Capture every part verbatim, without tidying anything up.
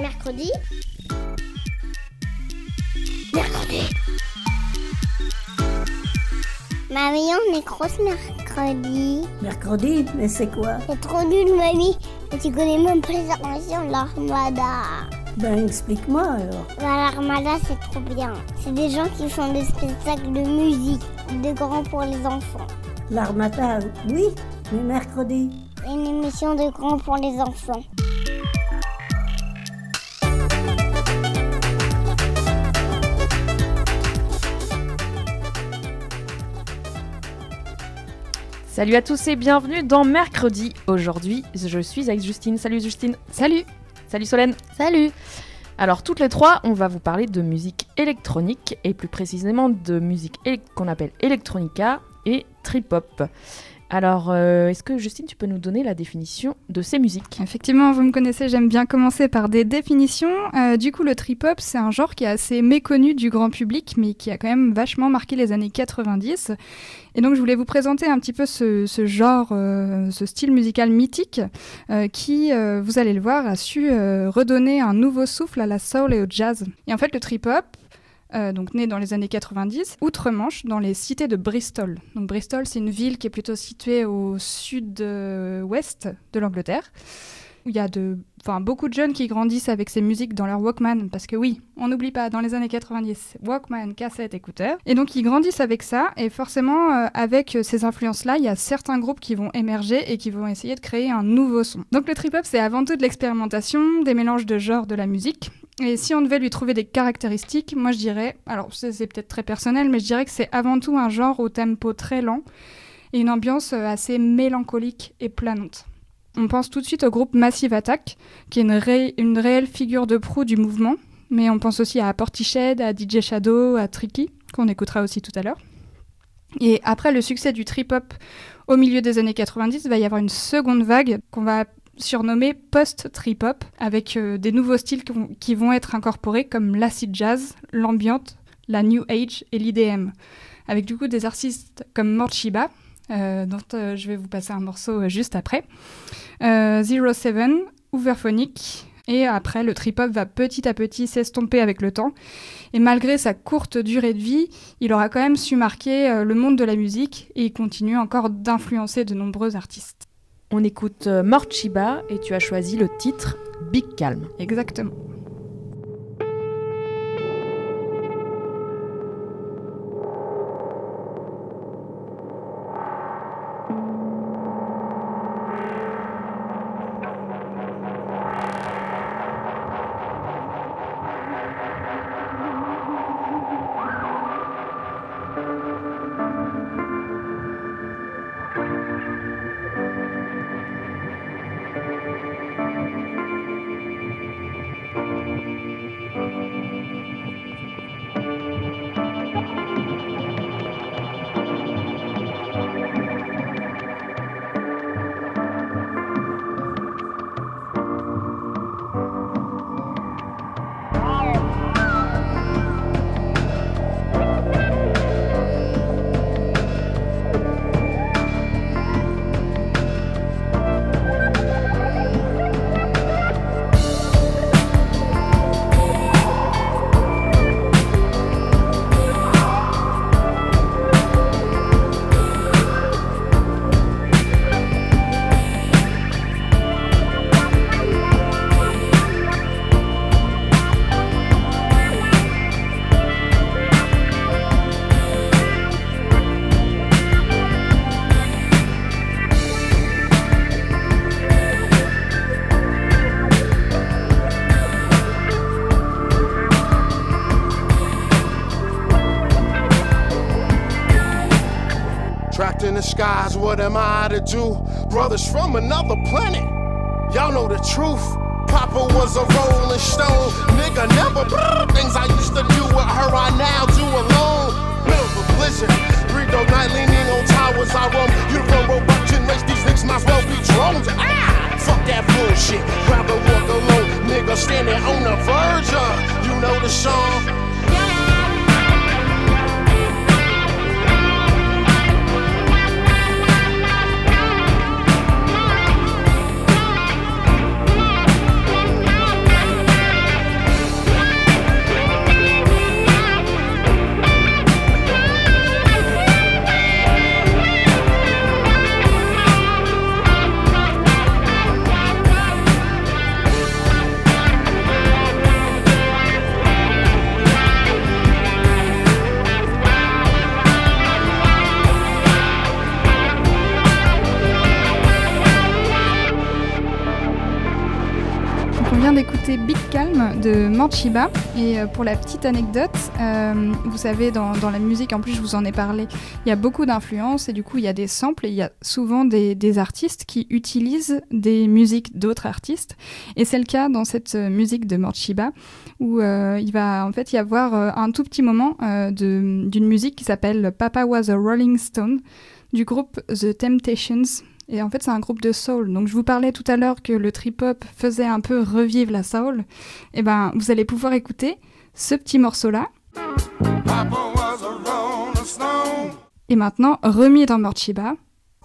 Mercredi. Mercredi. Mamie, on est grosse mercredi. Mercredi, mais c'est quoi? C'est trop nul, mamie. Tu connais même pas les armations de l'Armada. Ben, explique-moi alors. Ben, l'Armada, c'est trop bien. C'est des gens qui font des spectacles de musique, de grands pour les enfants. L'Armada, oui, mais mercredi. C'est une émission de grands pour les enfants. Salut à tous et bienvenue dans Mercredi. Aujourd'hui, je suis avec Justine. Salut Justine. Salut. Salut Solène. Salut. Alors toutes les trois, on va vous parler de musique électronique et plus précisément de musique éle- qu'on appelle electronica et trip-hop. Alors, euh, est-ce que Justine, tu peux nous donner la définition de ces musiques ? Effectivement, vous me connaissez, j'aime bien commencer par des définitions. Euh, du coup, le trip-hop, c'est un genre qui est assez méconnu du grand public, mais qui a quand même vachement marqué les années quatre-vingt-dix. Et donc, je voulais vous présenter un petit peu ce, ce genre, euh, ce style musical mythique, euh, qui, euh, vous allez le voir, a su euh, redonner un nouveau souffle à la soul et au jazz. Et en fait, le trip-hop, Euh, donc né dans les années quatre-vingt-dix, outre-Manche, dans les cités de Bristol. Donc Bristol, c'est une ville qui est plutôt située au sud-ouest de l'Angleterre, où il y a de, enfin, beaucoup de jeunes qui grandissent avec ces musiques dans leur Walkman, parce que oui, on n'oublie pas, dans les années quatre-vingt-dix, Walkman, cassette, écouteur. Et donc ils grandissent avec ça, et forcément, euh, avec ces influences-là, il y a certains groupes qui vont émerger et qui vont essayer de créer un nouveau son. Donc le trip-hop, c'est avant tout de l'expérimentation, des mélanges de genres de la musique. Et si on devait lui trouver des caractéristiques, moi je dirais, alors c'est, c'est peut-être très personnel, mais je dirais que c'est avant tout un genre au tempo très lent et une ambiance assez mélancolique et planante. On pense tout de suite au groupe Massive Attack, qui est une, ré- une réelle figure de proue du mouvement, mais on pense aussi à Portishead, à D J Shadow, à Tricky, qu'on écoutera aussi tout à l'heure. Et après le succès du trip-hop au milieu des années quatre-vingt-dix, il va y avoir une seconde vague qu'on va surnommé post-trip-hop, avec euh, des nouveaux styles qui vont, qui vont être incorporés comme l'acid jazz, l'ambient, la new age et l'I D M, avec du coup des artistes comme Morchiba, euh, dont euh, je vais vous passer un morceau euh, juste après, euh, zéro sept, Hooverphonic, et après le trip-hop va petit à petit s'estomper avec le temps, et malgré sa courte durée de vie, il aura quand même su marquer euh, le monde de la musique, et il continue encore d'influencer de nombreux artistes. On écoute euh, Morchiba et tu as choisi le titre Big Calm. Exactement. In the skies, what am I to do? Brothers from another planet, y'all know the truth. Papa was a rolling stone, nigga never brrr, things I used to do with her, I now do alone. Middle of a blizzard, three dog night leaning on towers, I roam. You the front row watching race, these niggas might as well be drones. Ah, fuck that bullshit, rather walk alone. Nigga standing on the verge of, you know the song. écouter Big Calm de Morchiba. Et euh, pour la petite anecdote, euh, vous savez, dans, dans la musique, en plus je vous en ai parlé, il y a beaucoup d'influences et du coup il y a des samples et il y a souvent des, des artistes qui utilisent des musiques d'autres artistes. Et c'est le cas dans cette musique de Morchiba où euh, il va en fait y avoir euh, un tout petit moment euh, de, d'une musique qui s'appelle Papa Was a Rolling Stone du groupe The Temptations. Et en fait, c'est un groupe de soul. Donc, je vous parlais tout à l'heure que le trip-hop faisait un peu revivre la soul. Et ben, vous allez pouvoir écouter ce petit morceau-là. Et maintenant, remis dans Morchiba.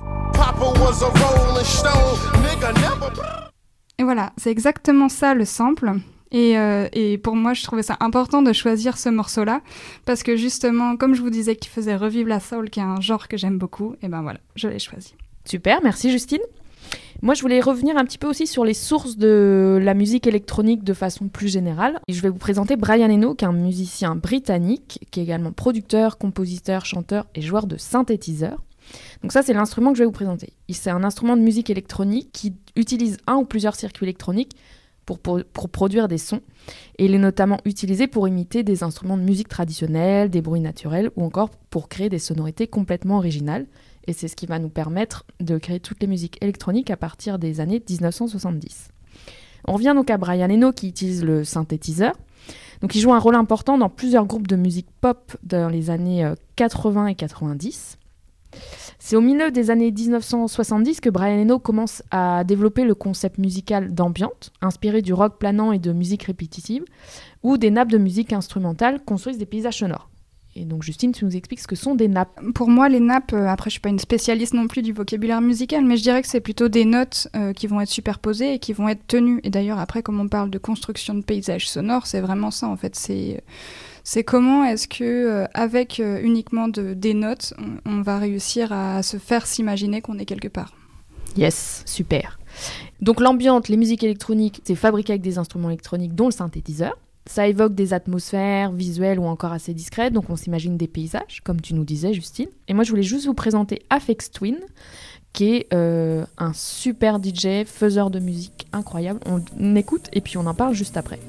Et voilà, c'est exactement ça le sample. Et, euh, et pour moi, je trouvais ça important de choisir ce morceau-là parce que justement, comme je vous disais qu'il faisait revivre la soul, qui est un genre que j'aime beaucoup, et ben voilà, je l'ai choisi. Super, merci Justine. Moi, je voulais revenir un petit peu aussi sur les sources de la musique électronique de façon plus générale. Et je vais vous présenter Brian Eno, qui est un musicien britannique, qui est également producteur, compositeur, chanteur et joueur de synthétiseur. Donc ça, c'est l'instrument que je vais vous présenter. C'est un instrument de musique électronique qui utilise un ou plusieurs circuits électroniques pour, pour, pour produire des sons. Et il est notamment utilisé pour imiter des instruments de musique traditionnels, des bruits naturels ou encore pour créer des sonorités complètement originales. Et c'est ce qui va nous permettre de créer toutes les musiques électroniques à partir des années dix-neuf cent soixante-dix. On revient donc à Brian Eno qui utilise le synthétiseur. Donc il joue un rôle important dans plusieurs groupes de musique pop dans les années quatre-vingts et quatre-vingt-dix. C'est au milieu des années dix-neuf cent soixante-dix que Brian Eno commence à développer le concept musical d'ambiante, inspiré du rock planant et de musique répétitive, où des nappes de musique instrumentale construisent des paysages sonores. Et donc Justine, tu nous expliques ce que sont des nappes. Pour moi, les nappes, euh, après je suis pas une spécialiste non plus du vocabulaire musical, mais je dirais que c'est plutôt des notes euh, qui vont être superposées et qui vont être tenues. Et d'ailleurs, après, comme on parle de construction de paysages sonores, c'est vraiment ça en fait. C'est, c'est comment est-ce que, euh, avec euh, uniquement de, des notes, on, on va réussir à se faire s'imaginer qu'on est quelque part. Yes, super. Donc l'ambiante, les musiques électroniques, c'est fabriqué avec des instruments électroniques dont le synthétiseur. Ça évoque des atmosphères visuelles ou encore assez discrètes, donc on s'imagine des paysages, comme tu nous disais, Justine. Et moi, je voulais juste vous présenter Aphex Twin, qui est euh, un super D J, faiseur de musique incroyable. On, on écoute et puis on en parle juste après.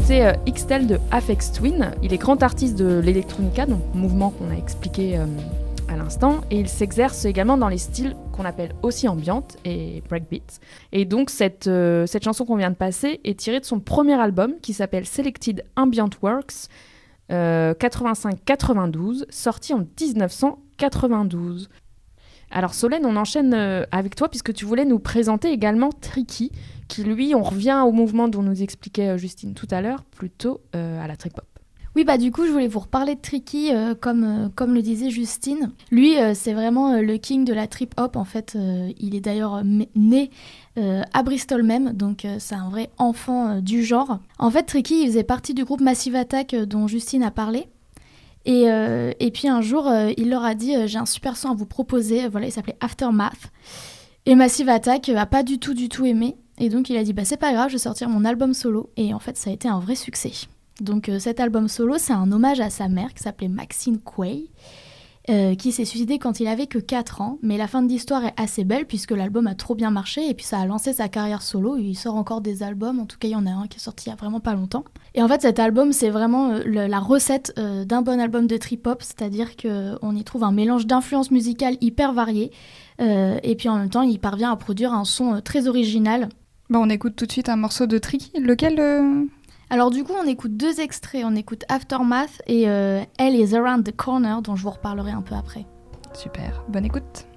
c'est euh, X-Tel de Aphex Twin. Il est grand artiste de l'electronica, donc mouvement qu'on a expliqué euh, à l'instant, et il s'exerce également dans les styles qu'on appelle aussi ambiante et breakbeat. Et donc cette, euh, cette chanson qu'on vient de passer est tirée de son premier album qui s'appelle Selected Ambient Works euh, quatre-vingt-cinq quatre-vingt-douze, sorti en dix-neuf cent quatre-vingt-douze. Alors Solène, on enchaîne euh, avec toi puisque tu voulais nous présenter également Tricky, qui lui, on revient au mouvement dont nous expliquait euh, Justine tout à l'heure, plutôt euh, à la trip-hop. Oui, bah du coup, je voulais vous reparler de Tricky, euh, comme, euh, comme le disait Justine. Lui, euh, c'est vraiment euh, le king de la trip-hop, en fait. Euh, il est d'ailleurs m- né euh, à Bristol même, donc euh, c'est un vrai enfant euh, du genre. En fait, Tricky, il faisait partie du groupe Massive Attack euh, dont Justine a parlé. Et, euh, et puis un jour, euh, il leur a dit euh, « J'ai un super son à vous proposer ». Voilà, il s'appelait Aftermath. Et Massive Attack euh, a pas du tout, du tout aimé. Et donc, il a dit bah, « C'est pas grave, je vais sortir mon album solo ». Et en fait, ça a été un vrai succès. Donc euh, cet album solo, c'est un hommage à sa mère qui s'appelait Maxine Quay, euh, qui s'est suicidée quand il avait que quatre ans. Mais la fin de l'histoire est assez belle puisque l'album a trop bien marché et puis ça a lancé sa carrière solo. Il sort encore des albums, en tout cas il y en a un qui est sorti il y a vraiment pas longtemps. Et en fait cet album, c'est vraiment euh, le, la recette euh, d'un bon album de trip-hop, c'est-à-dire qu'on y trouve un mélange d'influences musicales hyper variées euh, et puis en même temps il parvient à produire un son euh, très original. Bah, on écoute tout de suite un morceau de Tricky. Lequel euh... Alors du coup, on écoute deux extraits. On écoute Aftermath et euh, Hell is Around the Corner, dont je vous reparlerai un peu après. Super, bonne écoute.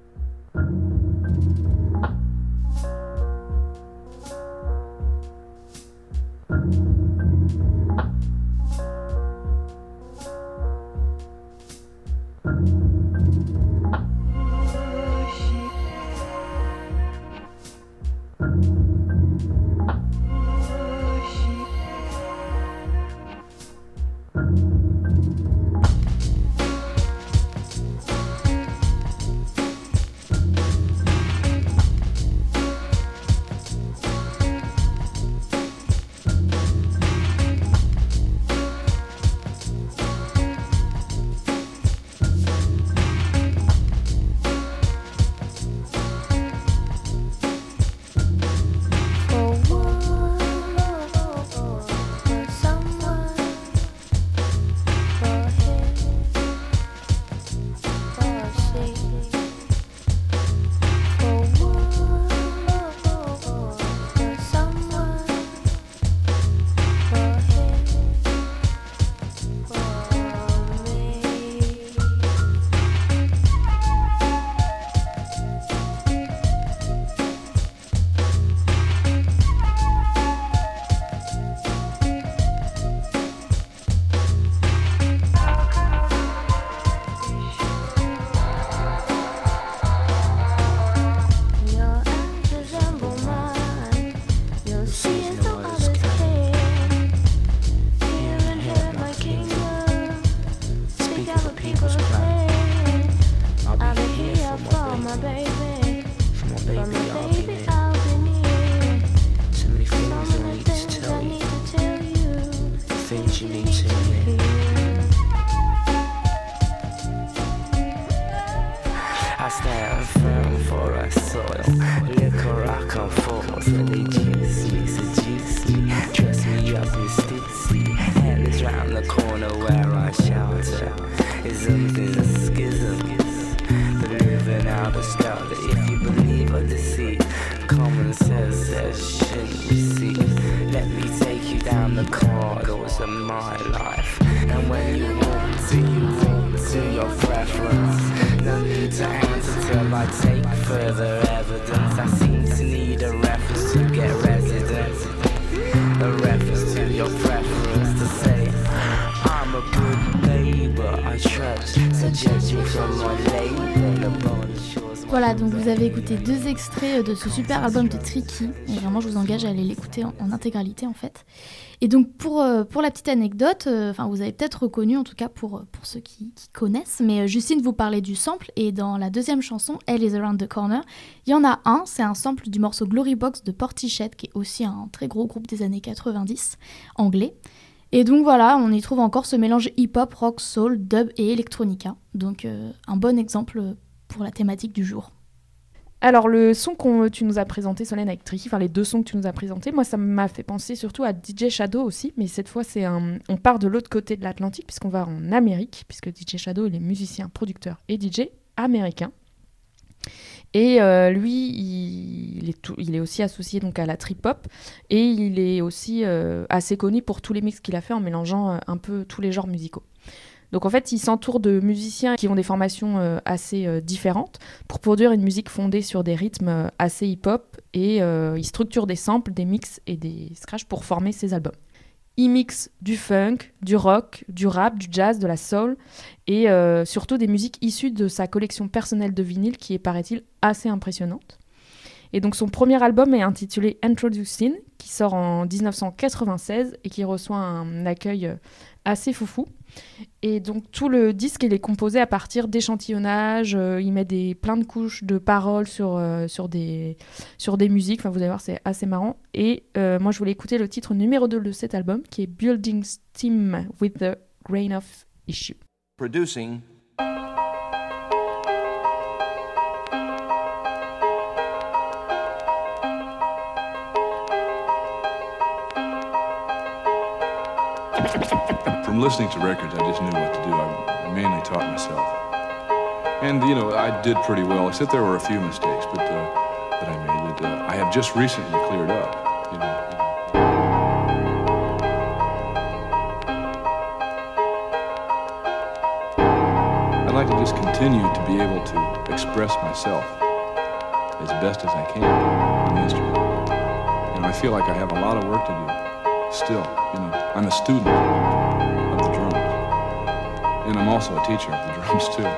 Voilà, donc vous avez écouté deux extraits de ce super album de Tricky, et vraiment je vous engage à aller l'écouter en, en intégralité en fait. Et donc pour, euh, pour la petite anecdote, enfin euh, vous avez peut-être reconnu, en tout cas pour, pour ceux qui, qui connaissent, mais Justine vous parlait du sample, et dans la deuxième chanson, Hell is Around the Corner, il y en a un, c'est un sample du morceau Glory Box de Portishead, qui est aussi un très gros groupe des années quatre-vingt-dix, anglais. Et donc voilà, on y trouve encore ce mélange hip-hop, rock, soul, dub et electronica, donc euh, un bon exemple pour la thématique du jour. Alors, le son que tu nous as présenté, Solène, avec Tricky, enfin les deux sons que tu nous as présentés, moi, ça m'a fait penser surtout à D J Shadow aussi, mais cette fois, c'est un... on part de l'autre côté de l'Atlantique, puisqu'on va en Amérique, puisque D J Shadow, il est musicien, producteur et D J américain. Et euh, lui, il, il, est tout, il est aussi associé donc, à la trip-hop, et il est aussi euh, assez connu pour tous les mix qu'il a fait en mélangeant euh, un peu tous les genres musicaux. Donc en fait, il s'entoure de musiciens qui ont des formations euh, assez euh, différentes pour produire une musique fondée sur des rythmes euh, assez hip-hop, et euh, il structure des samples, des mix et des scratchs pour former ses albums. Il mixe du funk, du rock, du rap, du jazz, de la soul et euh, surtout des musiques issues de sa collection personnelle de vinyles qui est, paraît-il, assez impressionnante. Et donc son premier album est intitulé Introducing, qui sort en dix-neuf cent quatre-vingt-seize et qui reçoit un accueil assez foufou. Et donc tout le disque il est composé à partir d'échantillonnages, euh, il met des, plein de couches de paroles sur, euh, sur, des, sur des musiques, enfin, vous allez voir c'est assez marrant. Et euh, moi je voulais écouter le titre numéro deux de cet album qui est Building Steam with the Grain of Issue. Producing. From listening to records, I just knew what to do. I mainly taught myself. And, you know, I did pretty well, except there were a few mistakes but, uh, that I made that uh, I have just recently cleared up, you know. I'd like to just continue to be able to express myself as best as I can in the instrument. You know, I feel like I have a lot of work to do still, you know. I'm a student of the drums, and I'm also a teacher of the drums too.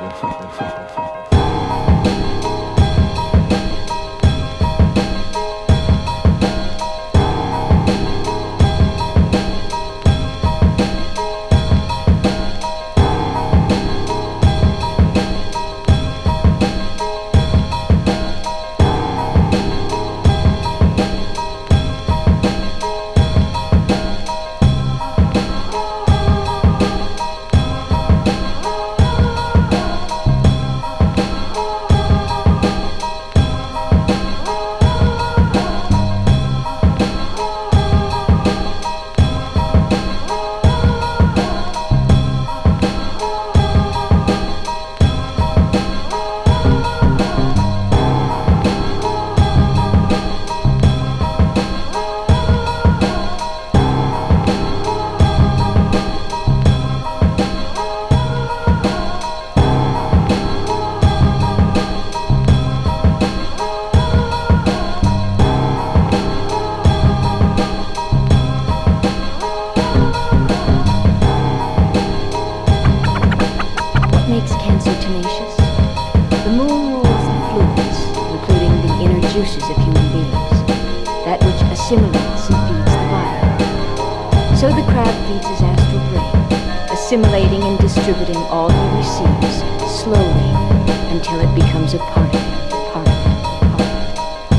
assimilating and distributing all he receives slowly until it becomes a part of him, part of him, part of him.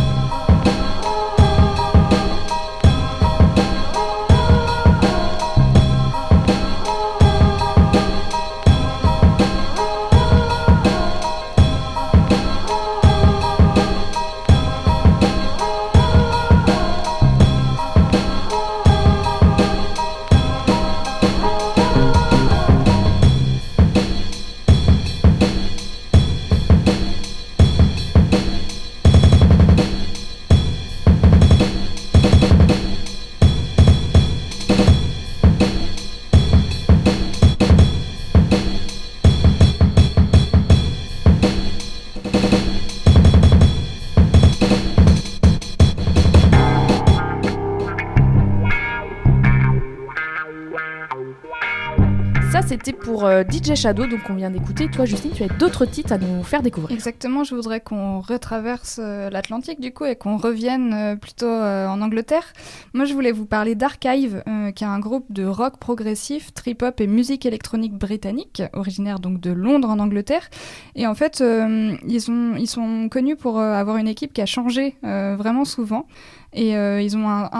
C'était pour euh, D J Shadow, donc on vient d'écouter. Toi, Justine, tu as d'autres titres à nous faire découvrir. Exactement, je voudrais qu'on retraverse euh, l'Atlantique du coup et qu'on revienne euh, plutôt euh, en Angleterre. Moi, je voulais vous parler d'Archive, euh, qui est un groupe de rock progressif, trip-hop et musique électronique britannique, originaire donc de Londres en Angleterre. Et en fait, euh, ils, ont, ils sont connus pour euh, avoir une équipe qui a changé euh, vraiment souvent. Et euh, ils ont un, un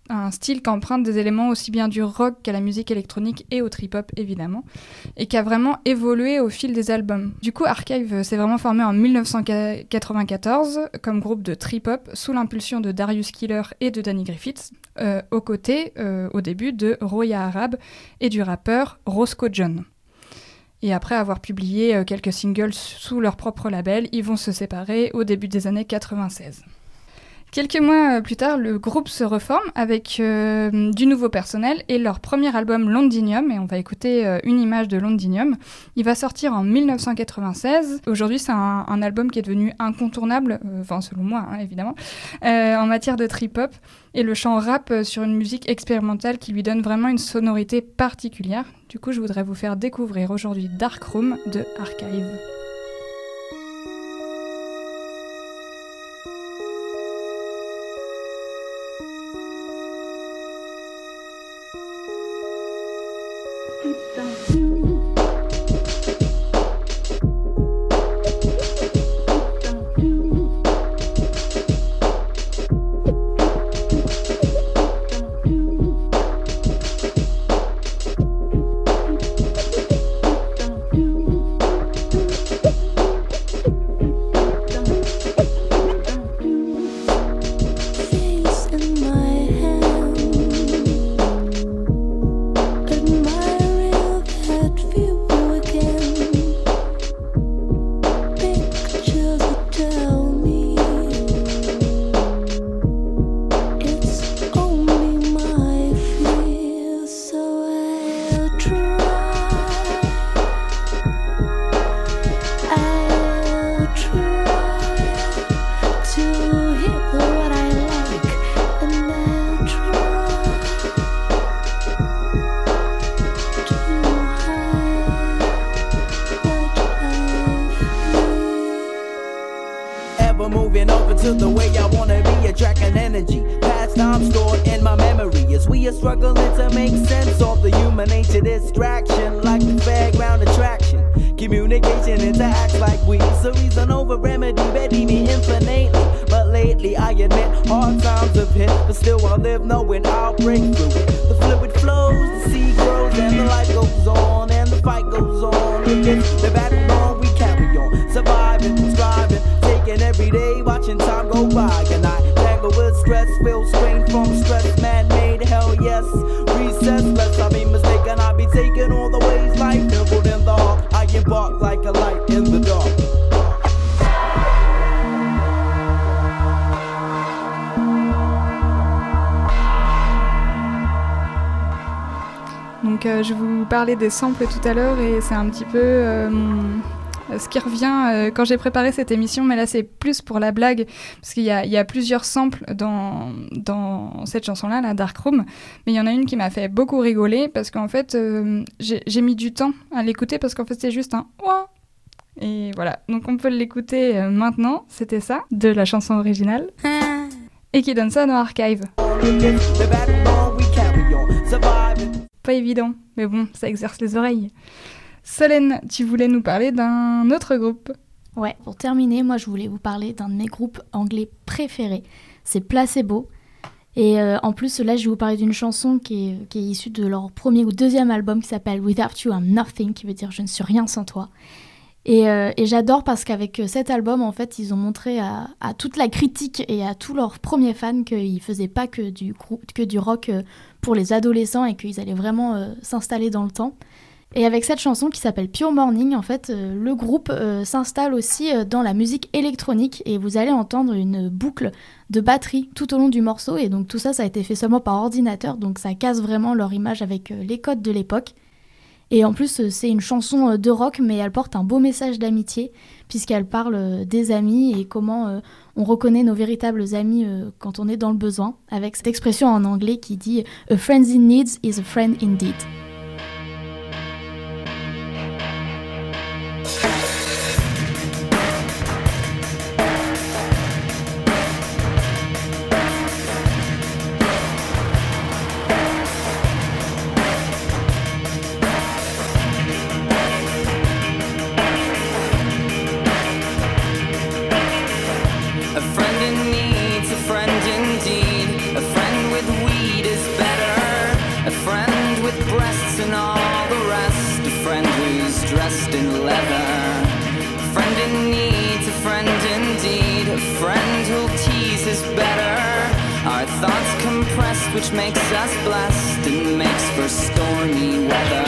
un style qui emprunte des éléments aussi bien du rock qu'à la musique électronique et au trip-hop évidemment, et qui a vraiment évolué au fil des albums. Du coup, Archive s'est vraiment formé en dix-neuf cent quatre-vingt-quatorze comme groupe de trip-hop sous l'impulsion de Darius Killer et de Danny Griffiths, euh, aux côtés, euh, au début, de Roya Arab et du rappeur Roscoe John. Et après avoir publié euh, quelques singles sous leur propre label, ils vont se séparer au début des années quatre-vingt-seize. Quelques mois plus tard, le groupe se reforme avec euh, du nouveau personnel et leur premier album Londinium, et on va écouter euh, une image de Londinium. Il va sortir en dix-neuf cent quatre-vingt-seize. Aujourd'hui, c'est un, un album qui est devenu incontournable, euh, enfin selon moi hein, évidemment, euh, en matière de trip-hop, et le chant rap sur une musique expérimentale qui lui donne vraiment une sonorité particulière. Du coup, je voudrais vous faire découvrir aujourd'hui Dark Room de Archive. to the way I wanna be, attracting energy. Past time stored in my memory as we are struggling to make sense of the human nature distraction, like the fairground attraction. Communication interacts like we. So reason over remedy, ready me infinitely. But lately I admit hard times have hit, but still I live knowing I'll break through it. The fluid flows, the sea grows, and the life goes on, and the fight goes on. If it's the battle on, we carry on, surviving, striving, taking every day, watching time go by. And I tangle with stress, feel strain from stress, man-made, hell yes. Recess, lest I be mistaken, I be taking all the ways life nibbled in the heart. I embark like a light in the dark. Donc euh, je vous parlais des samples tout à l'heure et c'est un petit peu euh, mon... ce qui revient euh, quand j'ai préparé cette émission, mais là c'est plus pour la blague, parce qu'il y a, il y a plusieurs samples dans, dans cette chanson-là, la Dark Room, mais il y en a une qui m'a fait beaucoup rigoler, parce qu'en fait euh, j'ai, j'ai mis du temps à l'écouter, parce qu'en fait c'est juste un « ouah ». Et voilà, donc on peut l'écouter euh, maintenant, c'était ça, de la chanson originale, et qui donne ça dans Archive. Pas évident, mais bon, ça exerce les oreilles. Solène, tu voulais nous parler d'un autre groupe. Ouais, pour terminer, moi je voulais vous parler d'un de mes groupes anglais préférés. C'est Placebo. Et euh, en plus, là, je vais vous parler d'une chanson qui est, qui est issue de leur premier ou deuxième album qui s'appelle Without You I'm Nothing, qui veut dire Je ne suis rien sans toi. Et, euh, et j'adore parce qu'avec cet album, en fait, ils ont montré à, à toute la critique et à tous leurs premiers fans qu'ils ne faisaient pas que du, que du rock pour les adolescents et qu'ils allaient vraiment euh, s'installer dans le temps. Et avec cette chanson qui s'appelle Pure Morning, en fait, euh, le groupe euh, s'installe aussi euh, dans la musique électronique et vous allez entendre une boucle de batterie tout au long du morceau. Et donc tout ça, ça a été fait seulement par ordinateur, donc ça casse vraiment leur image avec euh, les codes de l'époque. Et en plus, euh, c'est une chanson euh, de rock, mais elle porte un beau message d'amitié, puisqu'elle parle euh, des amis et comment euh, on reconnaît nos véritables amis euh, quand on est dans le besoin, avec cette expression en anglais qui dit « A friend in need is a friend indeed ». A friend in need, a friend indeed, a friend with weed the rest. A friend who's dressed in leather. A friend in need, a friend indeed. A friend who'll tease is better. Our thoughts compressed, which makes us blessed and makes for stormy weather.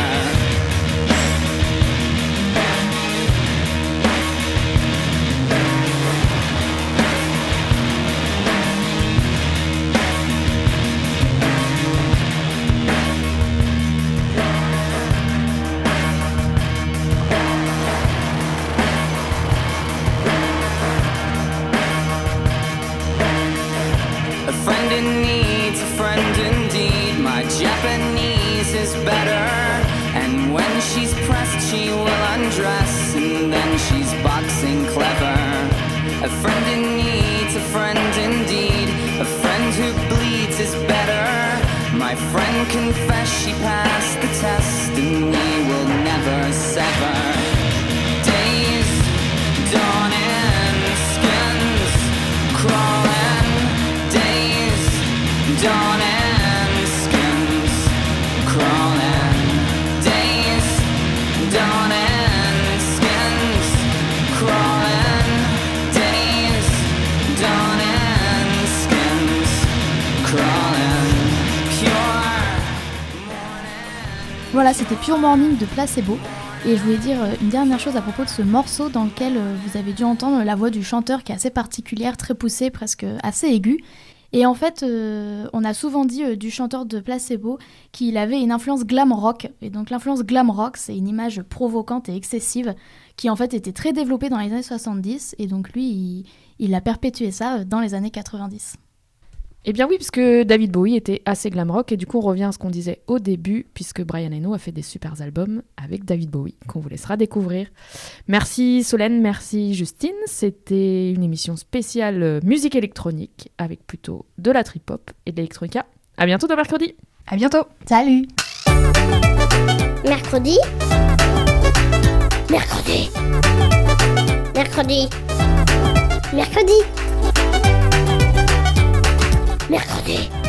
Japanese is better, and when she's pressed she will undress, and then she's boxing clever. A friend in need, a friend indeed. A friend who bleeds is better. My friend confessed she passed the test, and we will never sever. Days dawning, skins crawling. Days dawning, crawling, days dawning, skins crawling, days dawning, skins crawling, pure morning. Voilà, c'était Pure Morning de Placebo. Et je voulais dire une dernière chose à propos de ce morceau dans lequel vous avez dû entendre la voix du chanteur qui est assez particulière, très poussée, presque assez aiguë. Et en fait, euh, on a souvent dit euh, du chanteur de Placebo qu'il avait une influence glam rock. Et donc l'influence glam rock, c'est une image provocante et excessive qui en fait était très développée dans les années soixante-dix. Et donc lui, il, il a perpétué ça dans les années quatre-vingt-dix. Eh bien oui, puisque David Bowie était assez glam rock, et du coup on revient à ce qu'on disait au début, puisque Brian Eno a fait des super albums avec David Bowie, qu'on vous laissera découvrir. Merci Solène, merci Justine, c'était une émission spéciale euh, musique électronique, avec plutôt de la trip-hop et de l'électronica. À bientôt dans Mercredi. À bientôt. Salut. Mercredi. Mercredi. Mercredi. Mercredi. Mercredi.